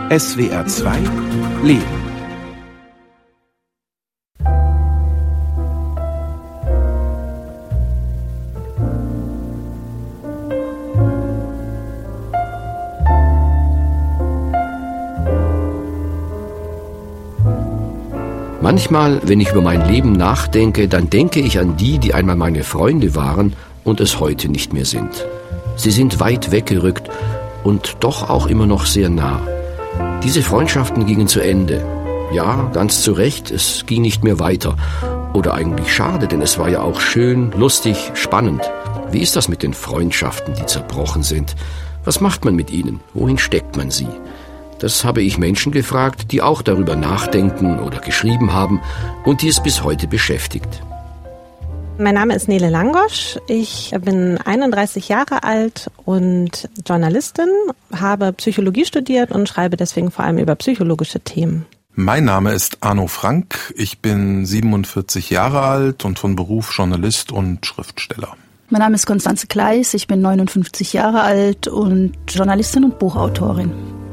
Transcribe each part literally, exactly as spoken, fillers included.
S W R zwei Leben. Manchmal, wenn ich über mein Leben nachdenke, dann denke ich an die, die einmal meine Freunde waren und es heute nicht mehr sind. Sie sind weit weggerückt und doch auch immer noch sehr nah. Diese Freundschaften gingen zu Ende. Ja, ganz zu Recht, es ging nicht mehr weiter. Oder eigentlich schade, denn es war ja auch schön, lustig, spannend. Wie ist das mit den Freundschaften, die zerbrochen sind? Was macht man mit ihnen? Wohin steckt man sie? Das habe ich Menschen gefragt, die auch darüber nachdenken oder geschrieben haben und die es bis heute beschäftigt. Mein Name ist Nele Langosch. Ich bin einunddreißig Jahre alt und Journalistin, habe Psychologie studiert und schreibe deswegen vor allem über psychologische Themen. Mein Name ist Arno Frank. Ich bin siebenundvierzig Jahre alt und von Beruf Journalist und Schriftsteller. Mein Name ist Konstanze Kleis. Ich bin neunundfünfzig Jahre alt und Journalistin und Buchautorin.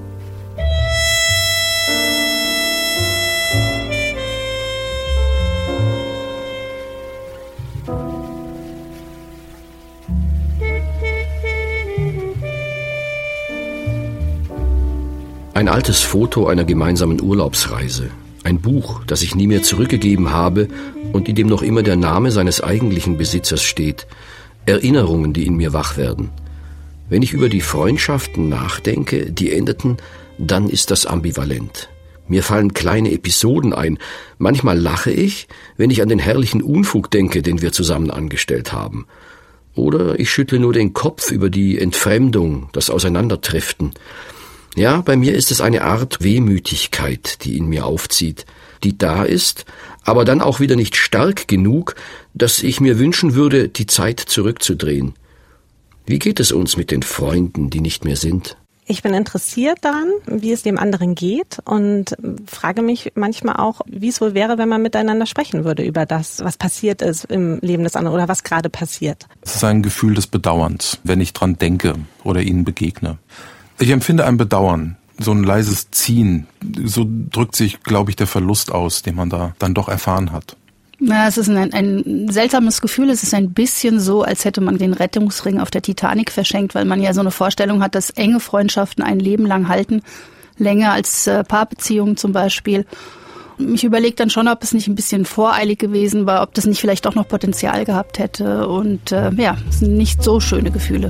Ein altes Foto einer gemeinsamen Urlaubsreise. Ein Buch, das ich nie mehr zurückgegeben habe und in dem noch immer der Name seines eigentlichen Besitzers steht. Erinnerungen, die in mir wach werden. Wenn ich über die Freundschaften nachdenke, die endeten, dann ist das ambivalent. Mir fallen kleine Episoden ein. Manchmal lache ich, wenn ich an den herrlichen Unfug denke, den wir zusammen angestellt haben. Oder ich schüttle nur den Kopf über die Entfremdung, das Auseinanderdriften. Ja, bei mir ist es eine Art Wehmütigkeit, die in mir aufzieht, die da ist, aber dann auch wieder nicht stark genug, dass ich mir wünschen würde, die Zeit zurückzudrehen. Wie geht es uns mit den Freunden, die nicht mehr sind? Ich bin interessiert daran, wie es dem anderen geht und frage mich manchmal auch, wie es wohl wäre, wenn man miteinander sprechen würde über das, was passiert ist im Leben des anderen oder was gerade passiert. Es ist ein Gefühl des Bedauerns, wenn ich dran denke oder ihnen begegne. Ich empfinde ein Bedauern, so ein leises Ziehen. So drückt sich, glaube ich, der Verlust aus, den man da dann doch erfahren hat. Ja, es ist ein, ein seltsames Gefühl. Es ist ein bisschen so, als hätte man den Rettungsring auf der Titanic verschenkt, weil man ja so eine Vorstellung hat, dass enge Freundschaften ein Leben lang halten, länger als äh, Paarbeziehungen zum Beispiel. Und ich überlege dann schon, ob es nicht ein bisschen voreilig gewesen war, ob das nicht vielleicht auch noch Potenzial gehabt hätte. Und äh, ja, es sind nicht so schöne Gefühle.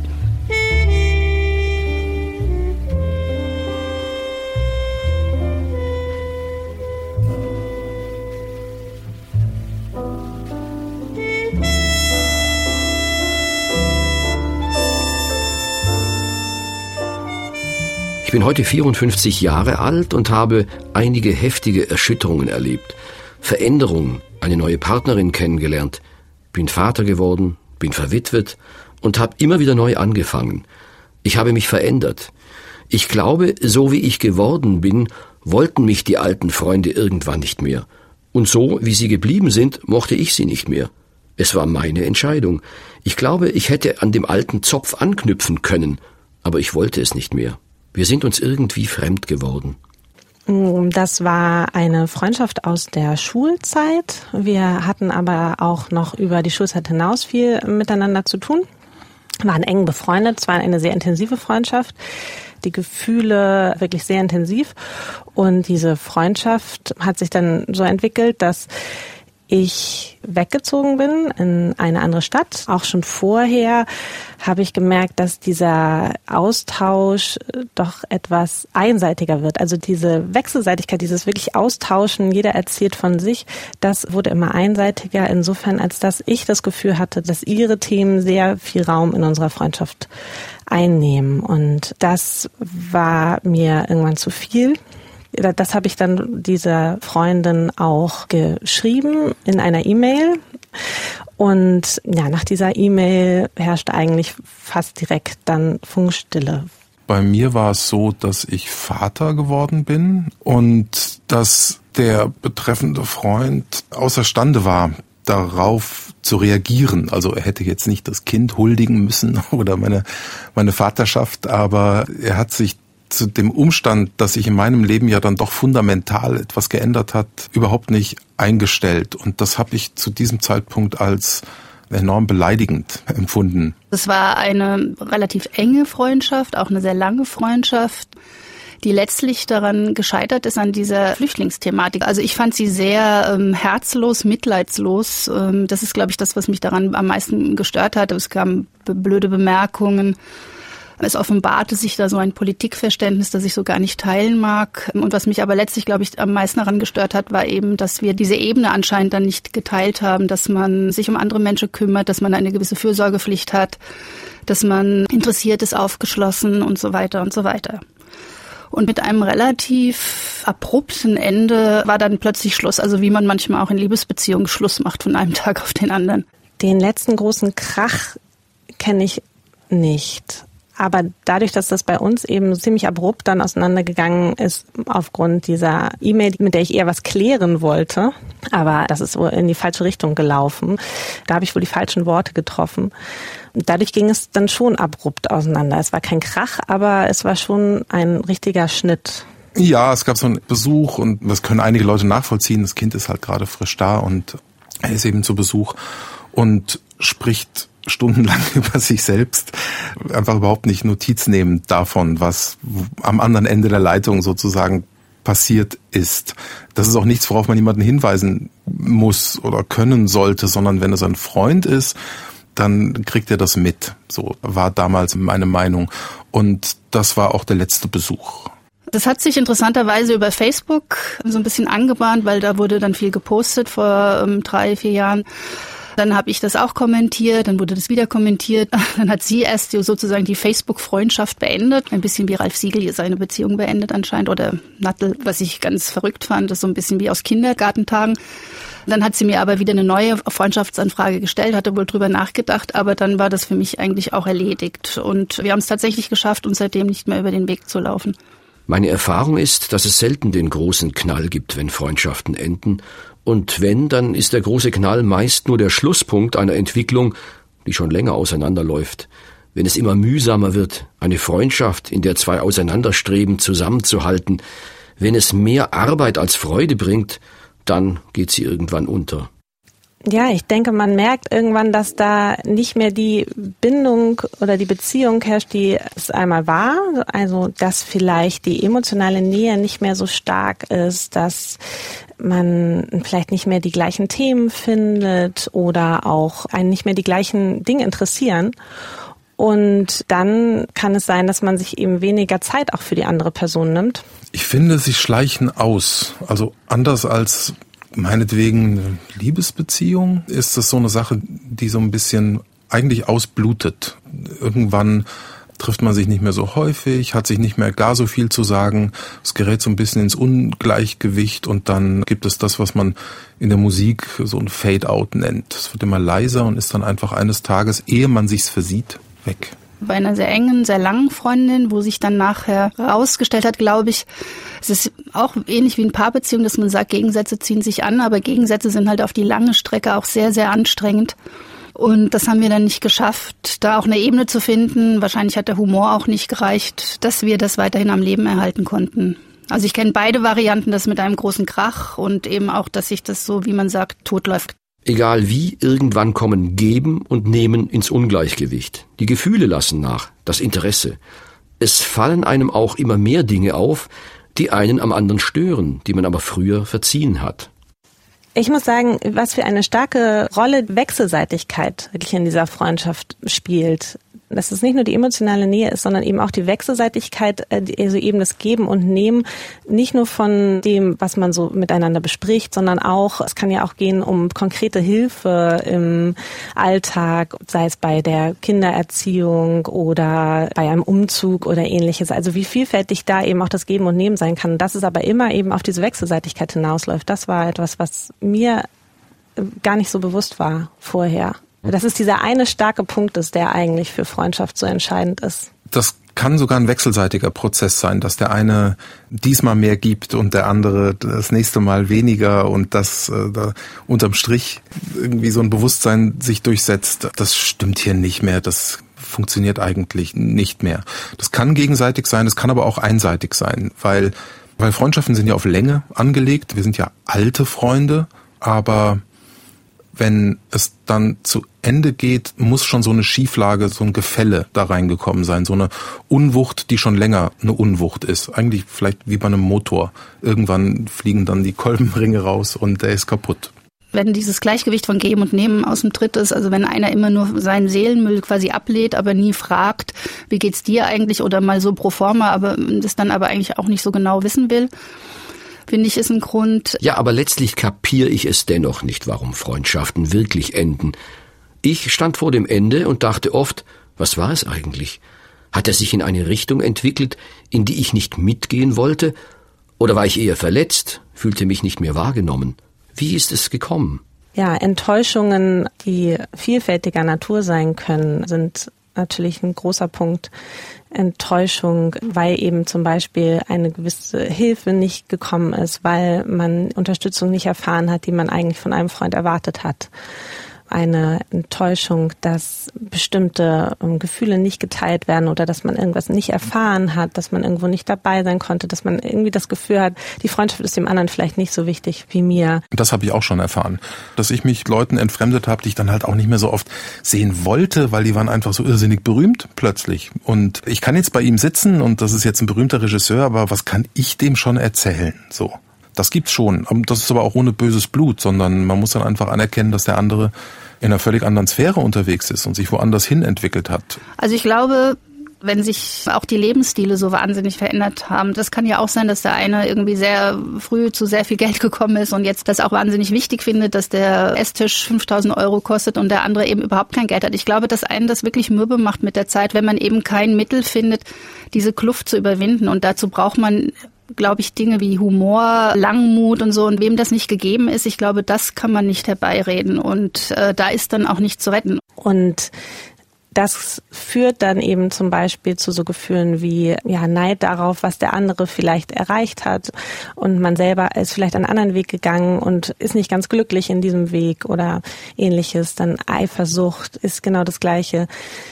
Ich bin heute vierundfünfzig Jahre alt und habe einige heftige Erschütterungen erlebt. Veränderungen, eine neue Partnerin kennengelernt, bin Vater geworden, bin verwitwet und habe immer wieder neu angefangen. Ich habe mich verändert. Ich glaube, so wie ich geworden bin, wollten mich die alten Freunde irgendwann nicht mehr. Und so, wie sie geblieben sind, mochte ich sie nicht mehr. Es war meine Entscheidung. Ich glaube, ich hätte an dem alten Zopf anknüpfen können, aber ich wollte es nicht mehr. Wir sind uns irgendwie fremd geworden. Das war eine Freundschaft aus der Schulzeit. Wir hatten aber auch noch über die Schulzeit hinaus viel miteinander zu tun. Wir waren eng befreundet. Es war eine sehr intensive Freundschaft. Die Gefühle wirklich sehr intensiv. Und diese Freundschaft hat sich dann so entwickelt, dass ich weggezogen bin in eine andere Stadt. Auch schon vorher habe ich gemerkt, dass dieser Austausch doch etwas einseitiger wird. Also diese Wechselseitigkeit, dieses wirklich Austauschen, jeder erzählt von sich, das wurde immer einseitiger, insofern als dass ich das Gefühl hatte, dass ihre Themen sehr viel Raum in unserer Freundschaft einnehmen. Und das war mir irgendwann zu viel. Das habe ich dann dieser Freundin auch geschrieben in einer E-Mail. Und ja, nach dieser E-Mail herrschte eigentlich fast direkt dann Funkstille. Bei mir war es so, dass ich Vater geworden bin und dass der betreffende Freund außerstande war, darauf zu reagieren. Also er hätte jetzt nicht das Kind huldigen müssen oder meine, meine Vaterschaft, aber er hat sich hat dem Umstand, dass sich in meinem Leben ja dann doch fundamental etwas geändert hat, überhaupt nicht eingestellt. Und das habe ich zu diesem Zeitpunkt als enorm beleidigend empfunden. Es war eine relativ enge Freundschaft, auch eine sehr lange Freundschaft, die letztlich daran gescheitert ist, an dieser Flüchtlingsthematik. Also ich fand sie sehr ähm, herzlos, mitleidslos. Ähm, das ist, glaube ich, das, was mich daran am meisten gestört hat. Es kamen blöde Bemerkungen. Es offenbarte sich da so ein Politikverständnis, das ich so gar nicht teilen mag. Und was mich aber letztlich, glaube ich, am meisten daran gestört hat, war eben, dass wir diese Ebene anscheinend dann nicht geteilt haben, dass man sich um andere Menschen kümmert, dass man eine gewisse Fürsorgepflicht hat, dass man interessiert ist, aufgeschlossen und so weiter und so weiter. Und mit einem relativ abrupten Ende war dann plötzlich Schluss. Also wie man manchmal auch in Liebesbeziehungen Schluss macht von einem Tag auf den anderen. Den letzten großen Krach kenne ich nicht. Aber dadurch, dass das bei uns eben ziemlich abrupt dann auseinandergegangen ist, aufgrund dieser E-Mail, mit der ich eher was klären wollte, aber das ist wohl in die falsche Richtung gelaufen, da habe ich wohl die falschen Worte getroffen. Dadurch ging es dann schon abrupt auseinander. Es war kein Krach, aber es war schon ein richtiger Schnitt. Ja, es gab so einen Besuch und das können einige Leute nachvollziehen. Das Kind ist halt gerade frisch da und er ist eben zu Besuch und spricht stundenlang über sich selbst, einfach überhaupt nicht Notiz nehmen davon, was am anderen Ende der Leitung sozusagen passiert ist. Das ist auch nichts, worauf man jemanden hinweisen muss oder können sollte, sondern wenn es ein Freund ist, dann kriegt er das mit. So war damals meine Meinung. Und das war auch der letzte Besuch. Das hat sich interessanterweise über Facebook so ein bisschen angebahnt, weil da wurde dann viel gepostet vor ähm, drei, vier Jahren. Dann habe ich das auch kommentiert, dann wurde das wieder kommentiert. Dann hat sie erst sozusagen die Facebook-Freundschaft beendet. Ein bisschen wie Ralf Siegel seine Beziehung beendet anscheinend. Oder Nattel, was ich ganz verrückt fand, das ist so ein bisschen wie aus Kindergartentagen. Dann hat sie mir aber wieder eine neue Freundschaftsanfrage gestellt, hatte wohl drüber nachgedacht, aber dann war das für mich eigentlich auch erledigt. Und wir haben es tatsächlich geschafft, uns seitdem nicht mehr über den Weg zu laufen. Meine Erfahrung ist, dass es selten den großen Knall gibt, wenn Freundschaften enden. Und wenn, dann ist der große Knall meist nur der Schlusspunkt einer Entwicklung, die schon länger auseinanderläuft. Wenn es immer mühsamer wird, eine Freundschaft, in der zwei auseinanderstreben, zusammenzuhalten, wenn es mehr Arbeit als Freude bringt, dann geht sie irgendwann unter. Ja, ich denke, man merkt irgendwann, dass da nicht mehr die Bindung oder die Beziehung herrscht, die es einmal war. Also, dass vielleicht die emotionale Nähe nicht mehr so stark ist, dass man vielleicht nicht mehr die gleichen Themen findet oder auch einen nicht mehr die gleichen Dinge interessieren. Und dann kann es sein, dass man sich eben weniger Zeit auch für die andere Person nimmt. Ich finde, sie schleichen aus. Also anders als meinetwegen eine Liebesbeziehung ist das so eine Sache, die so ein bisschen eigentlich ausblutet. Irgendwann trifft man sich nicht mehr so häufig, hat sich nicht mehr gar so viel zu sagen. Es gerät so ein bisschen ins Ungleichgewicht und dann gibt es das, was man in der Musik so ein Fade-out nennt. Es wird immer leiser und ist dann einfach eines Tages, ehe man sich's versieht, weg. Bei einer sehr engen, sehr langen Freundin, wo sich dann nachher herausgestellt hat, glaube ich, es ist auch ähnlich wie in Paarbeziehungen, dass man sagt, Gegensätze ziehen sich an, aber Gegensätze sind halt auf die lange Strecke auch sehr, sehr anstrengend. Und das haben wir dann nicht geschafft, da auch eine Ebene zu finden. Wahrscheinlich hat der Humor auch nicht gereicht, dass wir das weiterhin am Leben erhalten konnten. Also ich kenne beide Varianten, das mit einem großen Krach und eben auch, dass sich das so, wie man sagt, totläuft. Egal wie, irgendwann kommen Geben und Nehmen ins Ungleichgewicht. Die Gefühle lassen nach, das Interesse. Es fallen einem auch immer mehr Dinge auf, die einen am anderen stören, die man aber früher verziehen hat. Ich muss sagen, was für eine starke Rolle Wechselseitigkeit wirklich in dieser Freundschaft spielt. Dass es nicht nur die emotionale Nähe ist, sondern eben auch die Wechselseitigkeit, also eben das Geben und Nehmen, nicht nur von dem, was man so miteinander bespricht, sondern auch, es kann ja auch gehen um konkrete Hilfe im Alltag, sei es bei der Kindererziehung oder bei einem Umzug oder ähnliches. Also wie vielfältig da eben auch das Geben und Nehmen sein kann. Dass es aber immer eben auf diese Wechselseitigkeit hinausläuft, das war etwas, was mir gar nicht so bewusst war vorher. Dass es dieser eine starke Punkt ist, der eigentlich für Freundschaft so entscheidend ist. Das kann sogar ein wechselseitiger Prozess sein, dass der eine diesmal mehr gibt und der andere das nächste Mal weniger und dass äh, da unterm Strich irgendwie so ein Bewusstsein sich durchsetzt. Das stimmt hier nicht mehr. Das funktioniert eigentlich nicht mehr. Das kann gegenseitig sein, das kann aber auch einseitig sein, weil, weil Freundschaften sind ja auf Länge angelegt. Wir sind ja alte Freunde, aber wenn es dann zu Ende geht, muss schon so eine Schieflage, so ein Gefälle da reingekommen sein. So eine Unwucht, die schon länger eine Unwucht ist. Eigentlich vielleicht wie bei einem Motor. Irgendwann fliegen dann die Kolbenringe raus und der ist kaputt. Wenn dieses Gleichgewicht von Geben und Nehmen aus dem Tritt ist, also wenn einer immer nur seinen Seelenmüll quasi ablehnt, aber nie fragt, wie geht's dir eigentlich, oder mal so pro forma, aber das dann aber eigentlich auch nicht so genau wissen will, finde ich, ist ein Grund. Ja, aber letztlich kapiere ich es dennoch nicht, warum Freundschaften wirklich enden. Ich stand vor dem Ende und dachte oft, was war es eigentlich? Hat er sich in eine Richtung entwickelt, in die ich nicht mitgehen wollte? Oder war ich eher verletzt, fühlte mich nicht mehr wahrgenommen? Wie ist es gekommen? Ja, Enttäuschungen, die vielfältiger Natur sein können, sind natürlich ein großer Punkt. Enttäuschung, weil eben zum Beispiel eine gewisse Hilfe nicht gekommen ist, weil man Unterstützung nicht erfahren hat, die man eigentlich von einem Freund erwartet hat. Eine Enttäuschung, dass bestimmte Gefühle nicht geteilt werden oder dass man irgendwas nicht erfahren hat, dass man irgendwo nicht dabei sein konnte, dass man irgendwie das Gefühl hat, die Freundschaft ist dem anderen vielleicht nicht so wichtig wie mir. Das habe ich auch schon erfahren, dass ich mich Leuten entfremdet habe, die ich dann halt auch nicht mehr so oft sehen wollte, weil die waren einfach so irrsinnig berühmt plötzlich. Und ich kann jetzt bei ihm sitzen und das ist jetzt ein berühmter Regisseur, aber was kann ich dem schon erzählen? So. Das gibt's schon. Das ist aber auch ohne böses Blut, sondern man muss dann einfach anerkennen, dass der andere in einer völlig anderen Sphäre unterwegs ist und sich woanders hin entwickelt hat. Also ich glaube, wenn sich auch die Lebensstile so wahnsinnig verändert haben, das kann ja auch sein, dass der eine irgendwie sehr früh zu sehr viel Geld gekommen ist und jetzt das auch wahnsinnig wichtig findet, dass der Esstisch fünftausend Euro kostet und der andere eben überhaupt kein Geld hat. Ich glaube, dass einen das wirklich mürbe macht mit der Zeit, wenn man eben kein Mittel findet, diese Kluft zu überwinden. Und dazu braucht man, glaube ich, Dinge wie Humor, Langmut und so. Und wem das nicht gegeben ist, ich glaube, das kann man nicht herbeireden. Und äh, da ist dann auch nicht zu retten. Und das führt dann eben zum Beispiel zu so Gefühlen wie ja Neid darauf, was der andere vielleicht erreicht hat. Und man selber ist vielleicht einen anderen Weg gegangen und ist nicht ganz glücklich in diesem Weg oder ähnliches. Dann Eifersucht ist genau das Gleiche.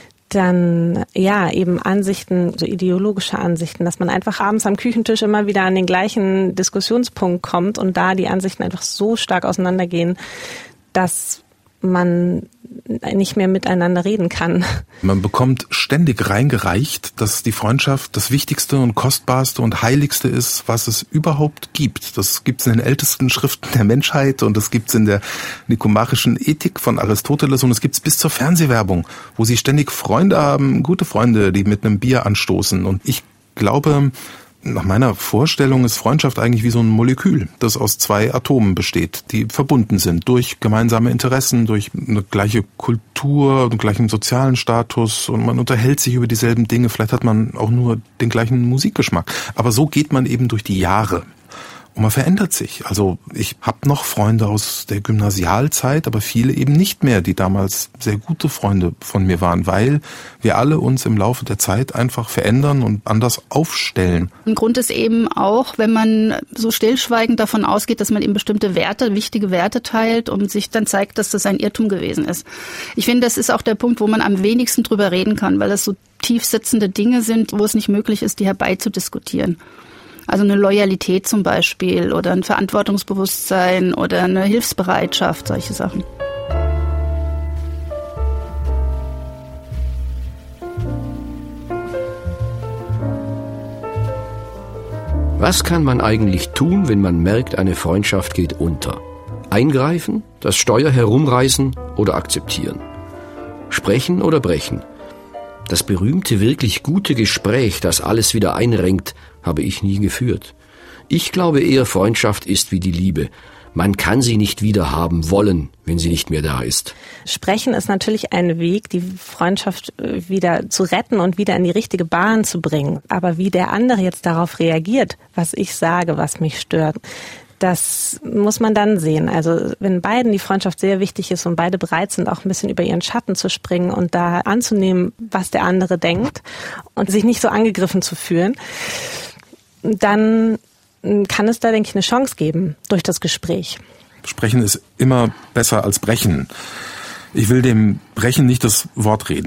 Dann, ja, eben Ansichten, so ideologische Ansichten, dass man einfach abends am Küchentisch immer wieder an den gleichen Diskussionspunkt kommt und da die Ansichten einfach so stark auseinandergehen, dass man nicht mehr miteinander reden kann. Man bekommt ständig reingereicht, dass die Freundschaft das Wichtigste und Kostbarste und Heiligste ist, was es überhaupt gibt. Das gibt's in den ältesten Schriften der Menschheit und das gibt's in der nikomachischen Ethik von Aristoteles und es gibt's bis zur Fernsehwerbung, wo sie ständig Freunde haben, gute Freunde, die mit einem Bier anstoßen. Und ich glaube, nach meiner Vorstellung ist Freundschaft eigentlich wie so ein Molekül, das aus zwei Atomen besteht, die verbunden sind durch gemeinsame Interessen, durch eine gleiche Kultur, einen gleichen sozialen Status und man unterhält sich über dieselben Dinge. Vielleicht hat man auch nur den gleichen Musikgeschmack. Aber so geht man eben durch die Jahre. Und man verändert sich. Also ich habe noch Freunde aus der Gymnasialzeit, aber viele eben nicht mehr, die damals sehr gute Freunde von mir waren, weil wir alle uns im Laufe der Zeit einfach verändern und anders aufstellen. Ein Grund ist eben auch, wenn man so stillschweigend davon ausgeht, dass man eben bestimmte Werte, wichtige Werte teilt und sich dann zeigt, dass das ein Irrtum gewesen ist. Ich finde, das ist auch der Punkt, wo man am wenigsten drüber reden kann, weil das so tief sitzende Dinge sind, wo es nicht möglich ist, die herbeizudiskutieren. Also eine Loyalität zum Beispiel oder ein Verantwortungsbewusstsein oder eine Hilfsbereitschaft, solche Sachen. Was kann man eigentlich tun, wenn man merkt, eine Freundschaft geht unter? Eingreifen, das Steuer herumreißen oder akzeptieren? Sprechen oder brechen? Das berühmte, wirklich gute Gespräch, das alles wieder einrenkt, habe ich nie geführt. Ich glaube eher, Freundschaft ist wie die Liebe. Man kann sie nicht wieder haben wollen, wenn sie nicht mehr da ist. Sprechen ist natürlich ein Weg, die Freundschaft wieder zu retten und wieder in die richtige Bahn zu bringen. Aber wie der andere jetzt darauf reagiert, was ich sage, was mich stört, das muss man dann sehen. Also wenn beiden die Freundschaft sehr wichtig ist und beide bereit sind, auch ein bisschen über ihren Schatten zu springen und da anzunehmen, was der andere denkt und sich nicht so angegriffen zu fühlen, dann kann es da, denke ich, eine Chance geben durch das Gespräch. Sprechen ist immer besser als brechen. Ich will dem Brechen nicht das Wort reden.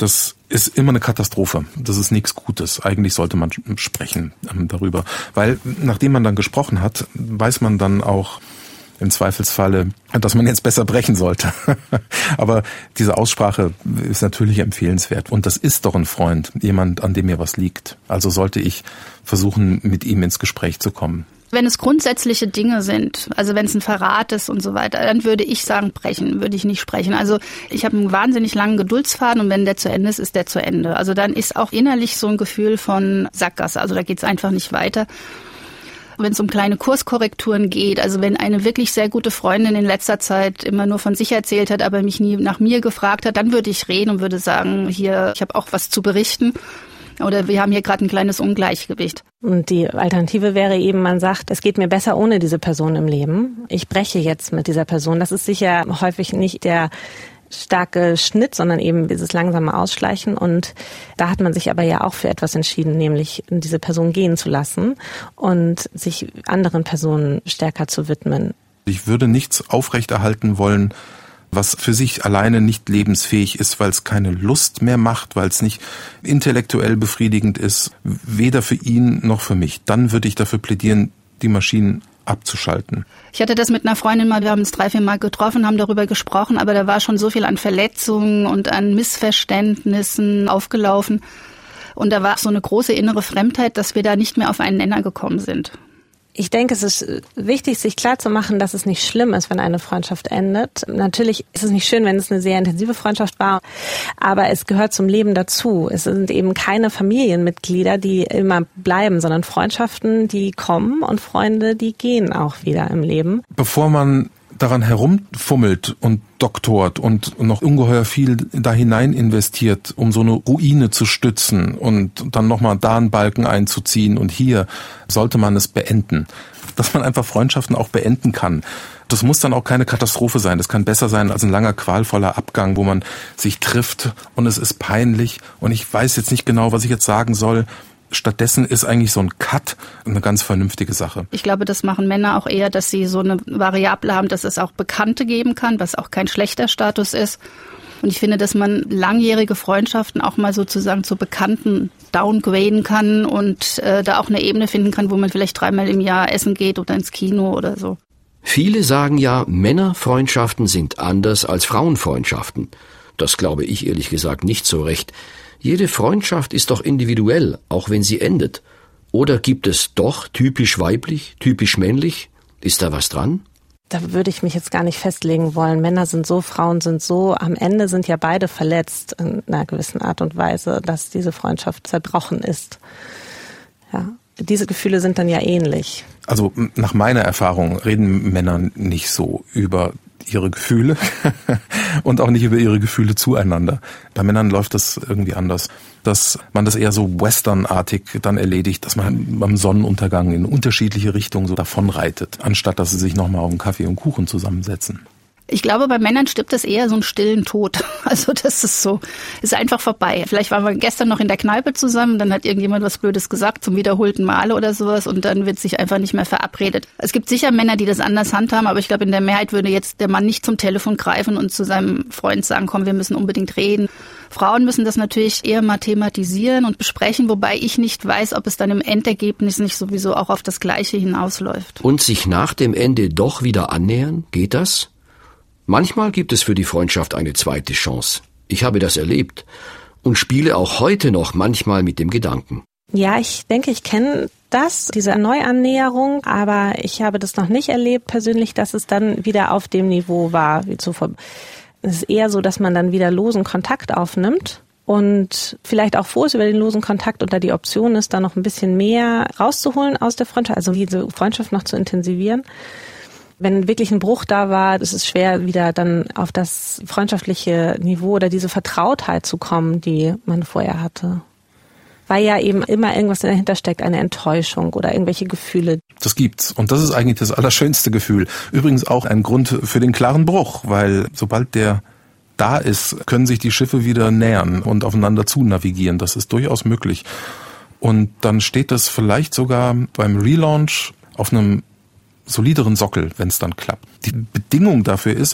Das ist immer eine Katastrophe. Das ist nichts Gutes. Eigentlich sollte man sprechen ähm, darüber. Weil nachdem man dann gesprochen hat, weiß man dann auch im Zweifelsfalle, dass man jetzt besser brechen sollte. Aber diese Aussprache ist natürlich empfehlenswert. Und das ist doch ein Freund, jemand, an dem mir was liegt. Also sollte ich versuchen, mit ihm ins Gespräch zu kommen. Wenn es grundsätzliche Dinge sind, also wenn es ein Verrat ist und so weiter, dann würde ich sagen, brechen, würde ich nicht sprechen. Also ich habe einen wahnsinnig langen Geduldsfaden und wenn der zu Ende ist, ist der zu Ende. Also dann ist auch innerlich so ein Gefühl von Sackgasse, also da geht es einfach nicht weiter. Wenn es um kleine Kurskorrekturen geht, also wenn eine wirklich sehr gute Freundin in letzter Zeit immer nur von sich erzählt hat, aber mich nie nach mir gefragt hat, dann würde ich reden und würde sagen, hier, ich habe auch was zu berichten. Oder wir haben hier gerade ein kleines Ungleichgewicht. Und die Alternative wäre eben, man sagt, es geht mir besser ohne diese Person im Leben. Ich breche jetzt mit dieser Person. Das ist sicher häufig nicht der starke Schnitt, sondern eben dieses langsame Ausschleichen. Und da hat man sich aber ja auch für etwas entschieden, nämlich diese Person gehen zu lassen und sich anderen Personen stärker zu widmen. Ich würde nichts aufrechterhalten wollen, was für sich alleine nicht lebensfähig ist, weil es keine Lust mehr macht, weil es nicht intellektuell befriedigend ist, weder für ihn noch für mich. Dann würde ich dafür plädieren, die Maschinen abzuschalten. Ich hatte das mit einer Freundin mal, wir haben uns drei, vier Mal getroffen, haben darüber gesprochen, aber da war schon so viel an Verletzungen und an Missverständnissen aufgelaufen. Und da war so eine große innere Fremdheit, dass wir da nicht mehr auf einen Nenner gekommen sind. Ich denke, es ist wichtig, sich klarzumachen, dass es nicht schlimm ist, wenn eine Freundschaft endet. Natürlich ist es nicht schön, wenn es eine sehr intensive Freundschaft war, aber es gehört zum Leben dazu. Es sind eben keine Familienmitglieder, die immer bleiben, sondern Freundschaften, die kommen und Freunde, die gehen auch wieder im Leben. Bevor man daran herumfummelt und doktort und noch ungeheuer viel da hinein investiert, um so eine Ruine zu stützen und dann nochmal da einen Balken einzuziehen und hier sollte man es beenden. Dass man einfach Freundschaften auch beenden kann. Das muss dann auch keine Katastrophe sein. Das kann besser sein als ein langer, qualvoller Abgang, wo man sich trifft und es ist peinlich und ich weiß jetzt nicht genau, was ich jetzt sagen soll. Stattdessen ist eigentlich so ein Cut eine ganz vernünftige Sache. Ich glaube, das machen Männer auch eher, dass sie so eine Variable haben, dass es auch Bekannte geben kann, was auch kein schlechter Status ist. Und ich finde, dass man langjährige Freundschaften auch mal sozusagen zu Bekannten downgraden kann und äh, da auch eine Ebene finden kann, wo man vielleicht dreimal im Jahr essen geht oder ins Kino oder so. Viele sagen ja, Männerfreundschaften sind anders als Frauenfreundschaften. Das glaube ich ehrlich gesagt nicht so recht. Jede Freundschaft ist doch individuell, auch wenn sie endet. Oder gibt es doch typisch weiblich, typisch männlich? Ist da was dran? Da würde ich mich jetzt gar nicht festlegen wollen. Männer sind so, Frauen sind so. Am Ende sind ja beide verletzt in einer gewissen Art und Weise, dass diese Freundschaft zerbrochen ist. Ja, diese Gefühle sind dann ja ähnlich. Also nach meiner Erfahrung reden Männer nicht so über ihre Gefühle und auch nicht über ihre Gefühle zueinander. Bei Männern läuft das irgendwie anders, dass man das eher so westernartig dann erledigt, dass man beim Sonnenuntergang in unterschiedliche Richtungen so davonreitet, anstatt dass sie sich nochmal auf einen Kaffee und Kuchen zusammensetzen. Ich glaube, bei Männern stirbt das eher so einen stillen Tod. Also das ist so, ist einfach vorbei. Vielleicht waren wir gestern noch in der Kneipe zusammen, dann hat irgendjemand was Blödes gesagt zum wiederholten Male oder sowas und dann wird sich einfach nicht mehr verabredet. Es gibt sicher Männer, die das anders handhaben, aber ich glaube, in der Mehrheit würde jetzt der Mann nicht zum Telefon greifen und zu seinem Freund sagen, komm, wir müssen unbedingt reden. Frauen müssen das natürlich eher mal thematisieren und besprechen, wobei ich nicht weiß, ob es dann im Endergebnis nicht sowieso auch auf das Gleiche hinausläuft. Und sich nach dem Ende doch wieder annähern, geht das? Manchmal gibt es für die Freundschaft eine zweite Chance. Ich habe das erlebt und spiele auch heute noch manchmal mit dem Gedanken. Ja, ich denke, ich kenne das, diese Neuannäherung, aber ich habe das noch nicht erlebt persönlich, dass es dann wieder auf dem Niveau war wie zuvor. Es ist eher so, dass man dann wieder losen Kontakt aufnimmt und vielleicht auch froh ist über den losen Kontakt und da die Option ist, da noch ein bisschen mehr rauszuholen aus der Freundschaft, also diese Freundschaft noch zu intensivieren. Wenn wirklich ein Bruch da war, ist es schwer, wieder dann auf das freundschaftliche Niveau oder diese Vertrautheit zu kommen, die man vorher hatte. Weil ja eben immer irgendwas dahinter steckt, eine Enttäuschung oder irgendwelche Gefühle. Das gibt's. Und das ist eigentlich das allerschönste Gefühl. Übrigens auch ein Grund für den klaren Bruch, weil sobald der da ist, können sich die Schiffe wieder nähern und aufeinander zu navigieren. Das ist durchaus möglich. Und dann steht das vielleicht sogar beim Relaunch auf einem solideren Sockel, wenn es dann klappt. Die Bedingung dafür ist,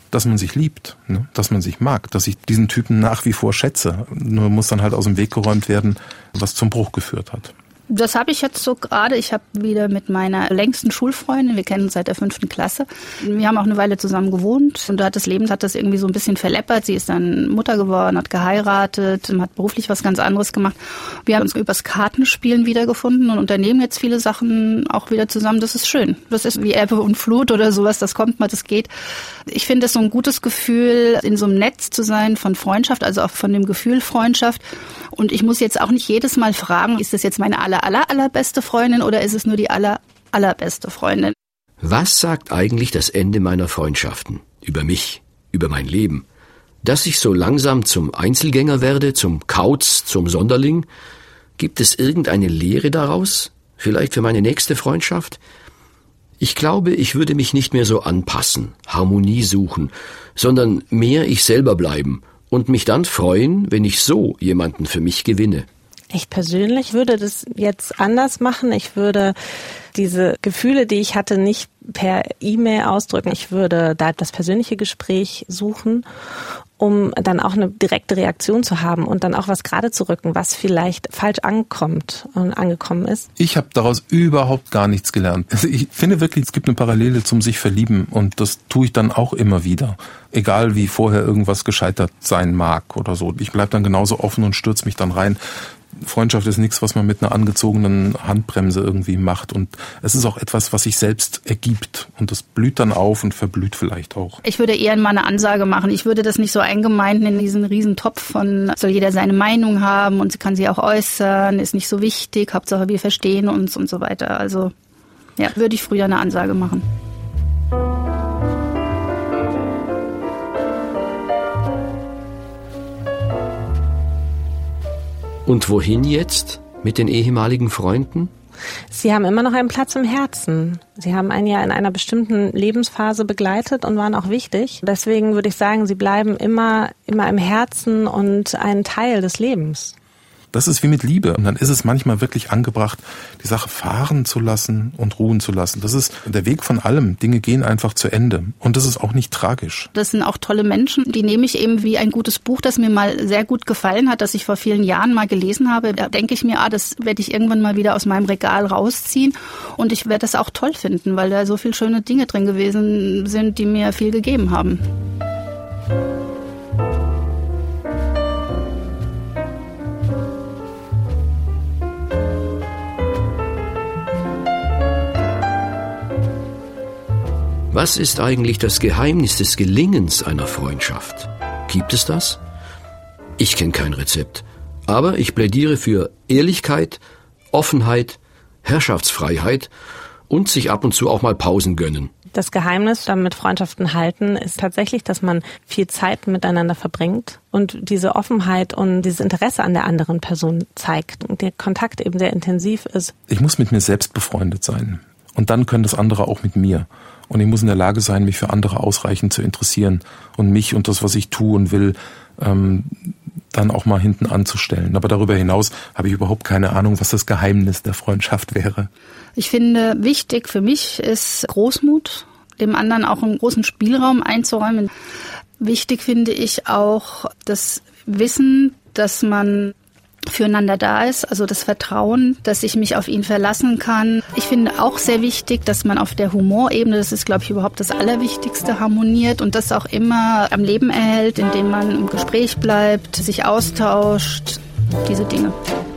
dass man sich liebt, ne? Dass man sich mag, dass ich diesen Typen nach wie vor schätze. Nur muss dann halt aus dem Weg geräumt werden, was zum Bruch geführt hat. Das habe ich jetzt so gerade. Ich habe wieder mit meiner längsten Schulfreundin, wir kennen uns seit der fünften Klasse, wir haben auch eine Weile zusammen gewohnt und da hat das Leben hat das irgendwie so ein bisschen verleppert. Sie ist dann Mutter geworden, hat geheiratet, hat beruflich was ganz anderes gemacht. Wir haben uns übers Kartenspielen wiedergefunden und unternehmen jetzt viele Sachen auch wieder zusammen. Das ist schön. Das ist wie Ebbe und Flut oder sowas, das kommt mal, das geht. Ich finde es so ein gutes Gefühl, in so einem Netz zu sein von Freundschaft, also auch von dem Gefühl Freundschaft. Und ich muss jetzt auch nicht jedes Mal fragen, ist das jetzt meine aller, aller, allerbeste Freundin oder ist es nur die aller, allerbeste Freundin? Was sagt eigentlich das Ende meiner Freundschaften? Über mich, über mein Leben? Dass ich so langsam zum Einzelgänger werde, zum Kauz, zum Sonderling? Gibt es irgendeine Lehre daraus? Vielleicht für meine nächste Freundschaft? Ich glaube, ich würde mich nicht mehr so anpassen, Harmonie suchen, sondern mehr ich selber bleiben und mich dann freuen, wenn ich so jemanden für mich gewinne. Ich persönlich würde das jetzt anders machen. Ich würde diese Gefühle, die ich hatte, nicht per E-Mail ausdrücken. Ich würde da das persönliche Gespräch suchen, um dann auch eine direkte Reaktion zu haben und dann auch was gerade zu rücken, was vielleicht falsch ankommt und angekommen ist. Ich habe daraus überhaupt gar nichts gelernt. Also ich finde wirklich, es gibt eine Parallele zum sich verlieben und das tue ich dann auch immer wieder. Egal wie vorher irgendwas gescheitert sein mag oder so. Ich bleib dann genauso offen und stürze mich dann rein. Freundschaft ist nichts, was man mit einer angezogenen Handbremse irgendwie macht und es ist auch etwas, was sich selbst ergibt und das blüht dann auf und verblüht vielleicht auch. Ich würde eher mal eine Ansage machen. Ich würde das nicht so eingemeinden in diesen riesen Topf von, soll jeder seine Meinung haben und sie kann sie auch äußern, ist nicht so wichtig, Hauptsache wir verstehen uns und so weiter. Also ja, würde ich früher eine Ansage machen. Und wohin jetzt mit den ehemaligen Freunden? Sie haben immer noch einen Platz im Herzen. Sie haben einen ja in einer bestimmten Lebensphase begleitet und waren auch wichtig. Deswegen würde ich sagen, sie bleiben immer, immer im Herzen und ein Teil des Lebens. Das ist wie mit Liebe. Und dann ist es manchmal wirklich angebracht, die Sache fahren zu lassen und ruhen zu lassen. Das ist der Weg von allem. Dinge gehen einfach zu Ende. Und das ist auch nicht tragisch. Das sind auch tolle Menschen. Die nehme ich eben wie ein gutes Buch, das mir mal sehr gut gefallen hat, das ich vor vielen Jahren mal gelesen habe. Da denke ich mir, ah, das werde ich irgendwann mal wieder aus meinem Regal rausziehen. Und ich werde das auch toll finden, weil da so viele schöne Dinge drin gewesen sind, die mir viel gegeben haben. Was ist eigentlich das Geheimnis des Gelingens einer Freundschaft? Gibt es das? Ich kenne kein Rezept, aber ich plädiere für Ehrlichkeit, Offenheit, Herrschaftsfreiheit und sich ab und zu auch mal Pausen gönnen. Das Geheimnis, damit Freundschaften halten, ist tatsächlich, dass man viel Zeit miteinander verbringt und diese Offenheit und dieses Interesse an der anderen Person zeigt und der Kontakt eben sehr intensiv ist. Ich muss mit mir selbst befreundet sein und dann können das andere auch mit mir. Und ich muss in der Lage sein, mich für andere ausreichend zu interessieren und mich und das, was ich tue und will, ähm, dann auch mal hinten anzustellen. Aber darüber hinaus habe ich überhaupt keine Ahnung, was das Geheimnis der Freundschaft wäre. Ich finde, wichtig für mich ist Großmut, dem anderen auch einen großen Spielraum einzuräumen. Wichtig finde ich auch das Wissen, dass man füreinander da ist, also das Vertrauen, dass ich mich auf ihn verlassen kann. Ich finde auch sehr wichtig, dass man auf der Humorebene, das ist, glaube ich, überhaupt das Allerwichtigste, harmoniert und das auch immer am Leben erhält, indem man im Gespräch bleibt, sich austauscht, diese Dinge.